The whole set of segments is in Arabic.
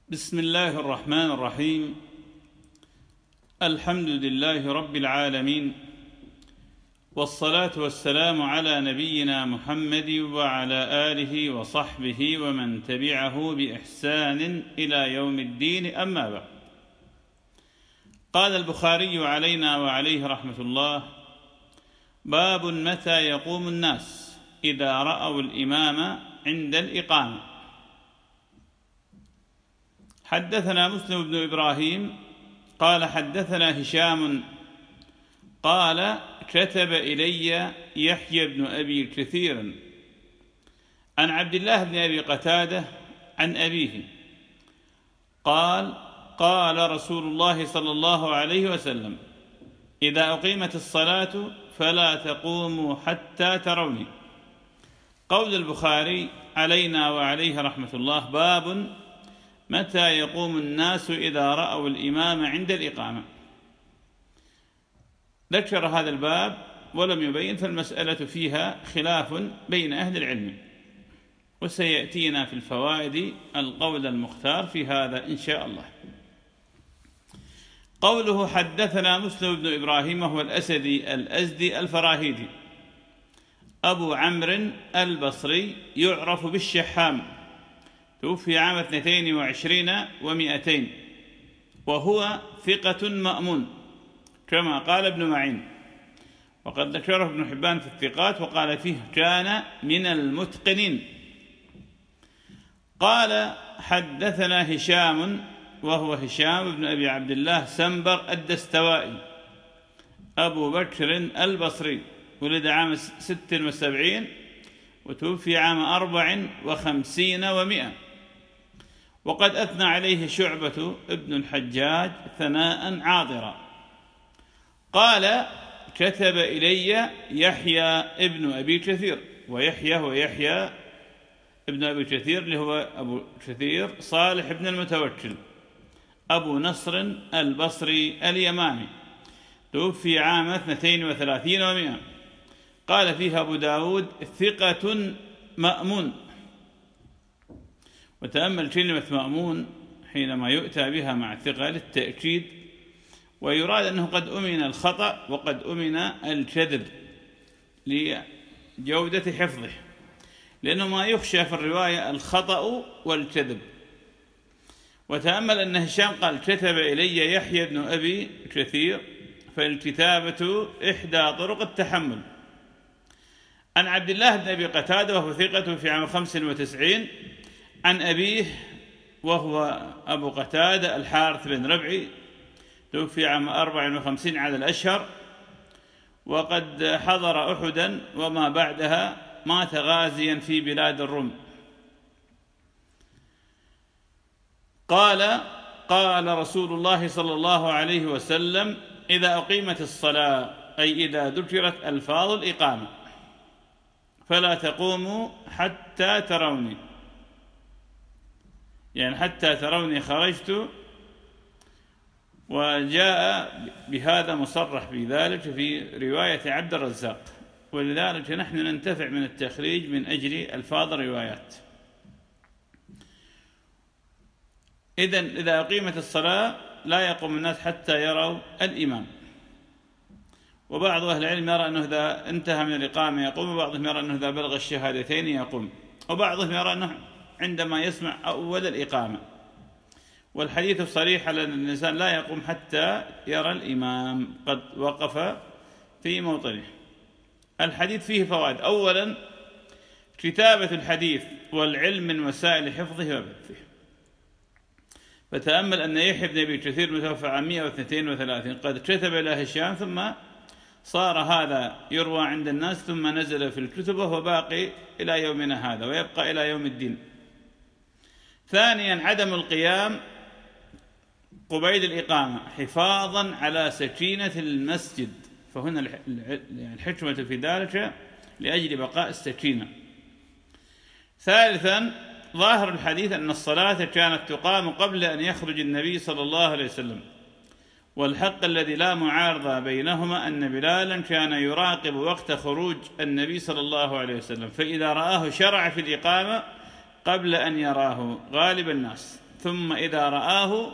بسم الله الرحمن الرحيم. الحمد لله رب العالمين، والصلاة والسلام على نبينا محمد وعلى آله وصحبه ومن تبعه بإحسان إلى يوم الدين، أما بعد. قال البخاري علينا وعليه رحمة الله: باب متى يقوم الناس إذا رأوا الإمام عند الإقامة. حدثنا مسلم بن إبراهيم قال حدثنا هشام قال كتب إلي يحيى بن أبي كثير عن عبد الله بن أبي قتادة عن أبيه قال: قال رسول الله صلى الله عليه وسلم: إذا أقيمت الصلاة فلا تقوموا حتى تروني. قول البخاري علينا وعليه رحمة الله: باب متى يقوم الناس إذا رأوا الإمام عند الإقامة. ذكر هذا الباب ولم يبين، فالمسألة فيها خلاف بين أهل العلم، وسيأتينا في الفوائد القول المختار في هذا إن شاء الله. قوله حدثنا مسلم بن إبراهيم وهو الأسدي الأزدي الفراهيدي أبو عمرو البصري، يعرف بالشحام، توفي عام 22 و200، وهو ثقة مأمون كما قال ابن معين، وقد ذكره ابن حبان في الثقات وقال فيه كان من المتقنين. قال حدثنا هشام وهو هشام بن أبي عبد الله سنبر الدستوائي أبو بكر البصري، ولد عام 76 وتوفي عام 54 و100، وقد أثنى عليه شعبة ابن الحجاج ثناء عاطرا. قال: كتب إلي يحيى ابن أبي كثير، ويحيى ابن أبي كثير اللي هو أبو كثير صالح بن المتوكل أبو نصر البصري اليماني، توفي عام 32 و100. قال فيها أبو داود: ثقة مأمون. وتأمل كلمة مأمون حينما يؤتى بها مع الثقة للتأكيد، ويراد أنه قد أمن الخطأ وقد أمن الكذب لجودة حفظه، لأنه ما يخشى في الرواية الخطأ والكذب. وتأمل أن هشام قال: كتب إلي يحيى بن أبي كثير، فالكتابة إحدى طرق التحمل. عن عبد الله بن أبي قتادة وهو ثقة في عام 95، عن أبيه وهو أبو قتادة الحارث بن ربعي، توفي عام 54 على الأشهر، وقد حضر أحدا وما بعدها، مات غازيا في بلاد الروم. قال: قال رسول الله صلى الله عليه وسلم: إذا أقيمت الصلاة، أي إذا ذكرت ألفاظ الإقامة، فلا تقوموا حتى تروني، يعني حتى تروني خرجت. وجاء بهذا مصرح بذلك في رواية عبد الرزاق، ولذلك نحن ننتفع من التخريج من أجل ألفاظ الروايات. إذن إذا أقيمت الصلاة لا يقوم الناس حتى يروا الإمام. وبعض أهل العلم يرى أنه إذا انتهى من الإقامة يقوم، وبعضهم يرى أنه إذا بلغ الشهادتين يقوم، وبعضهم يرى أنه عندما يسمع أول الإقامة. والحديث الصريح على أن الإنسان لا يقوم حتى يرى الإمام قد وقف في موطنه. الحديث فيه فوائد: أولا، كتابة الحديث والعلم من وسائل حفظه وبثه. فتأمل أن يحيى بن أبي كثير متوفى عام 132 قد كتب إلى هشام، ثم صار هذا يروى عند الناس، ثم نزل في الكتب، وهو باقي إلى يومنا هذا ويبقى إلى يوم الدين. ثانيا، عدم القيام قبيل الإقامة حفاظا على سكينة المسجد، فهنا الحكمة في ذلك لأجل بقاء السكينة. ثالثا، ظاهر الحديث أن الصلاة كانت تقام قبل أن يخرج النبي صلى الله عليه وسلم، والحق الذي لا معارضة بينهما أن بلالا كان يراقب وقت خروج النبي صلى الله عليه وسلم، فإذا رآه شرع في الإقامة قبل أن يراه غالب الناس، ثم إذا رآه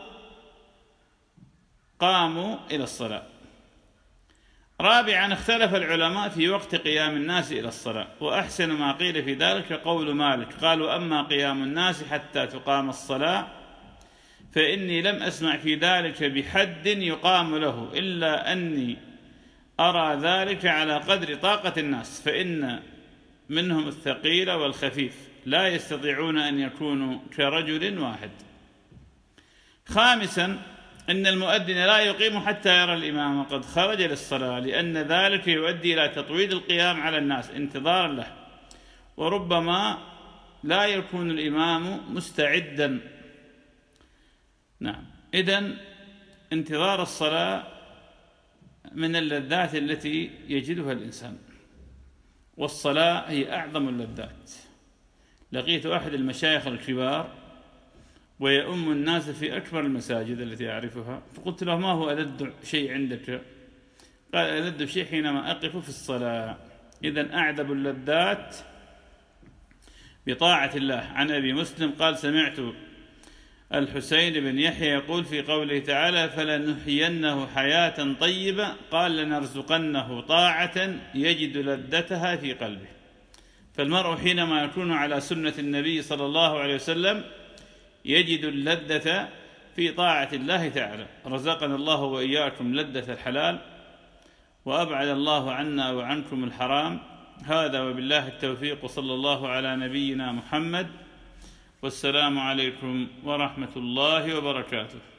قاموا إلى الصلاة. رابعا اختلف العلماء في وقت قيام الناس إلى الصلاة، وأحسن ما قيل في ذلك قول مالك، قالوا أما قيام الناس حتى تقام الصلاة فإني لم أسمع في ذلك بحد يقام له، إلا أني أرى ذلك على قدر طاقة الناس، فإن منهم الثقيل والخفيف لا يستطيعون أن يكونوا كرجل واحد. خامسا إن المؤذن لا يقيم حتى يرى الإمام قد خرج للصلاة، لأن ذلك يؤدي إلى تطويل القيام على الناس انتظارا له، وربما لا يكون الإمام مستعدا. نعم، إذن انتظار الصلاة من اللذات التي يجدها الإنسان، والصلاة هي أعظم اللذات. لقيت أحد المشايخ الكبار ويؤم الناس في أكبر المساجد التي أعرفها، فقلت له: ما هو ألذ شيء عندك؟ قال: ألذ شيء حينما أقف في الصلاة. إذن أعذب اللذات بطاعة الله. عن أبي مسلم قال: سمعت الحسين بن يحيى يقول في قوله تعالى: فلنحيينه حياة طيبة، قال: لنرزقنه طاعة يجد لذتها في قلبه. فالمرء حينما يكون على سنة النبي صلى الله عليه وسلم يجد اللذة في طاعة الله تعالى. رزقنا الله وإياكم لذة الحلال، وأبعد الله عنا وعنكم الحرام. هذا وبالله التوفيق، وصلى الله على نبينا محمد، والسلام عليكم ورحمة الله وبركاته.